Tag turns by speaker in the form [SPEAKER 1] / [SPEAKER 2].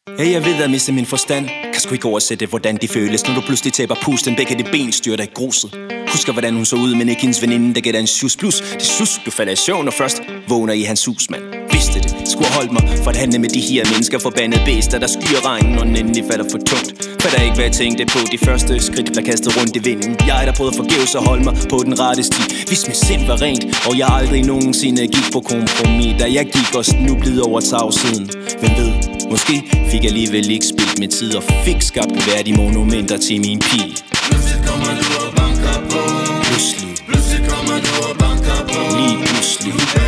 [SPEAKER 1] Ja, jeg ved at miste min forstand. Kan sgu ikke oversætte, hvordan det føles, når du pludselig taber pusten. Begge de ben styrter i gruset. Husker, hvordan hun så ud, men ikke hendes veninde, der gav dig en sjus. Plus, det sus, du falder i søvn, og først vågner i hans hus, mand. Vidste det, skulle have holdt mig for at handle med de her mennesker. Forbandede bæster, der skyer regnen, og den endelig falder for tungt. Fatter ikke, hvad jeg tænkte på. De første skridt blev kastet rundt i vinden. Jeg der prøvede forgæves at holde mig på den rette sti. Hvis mit sind var rent, og jeg aldrig nogensinde gik på kompromis. Da jeg gik og snublede over tavsheden. Hvem ved, måske fik jeg alligevel ikke spildt med tid, og fik skabt værdige monumenter til min pige.
[SPEAKER 2] Pludselig kommer du og banker på.
[SPEAKER 1] Pludselig
[SPEAKER 2] Pludselig kommer du og banker på.
[SPEAKER 1] Lige pludselig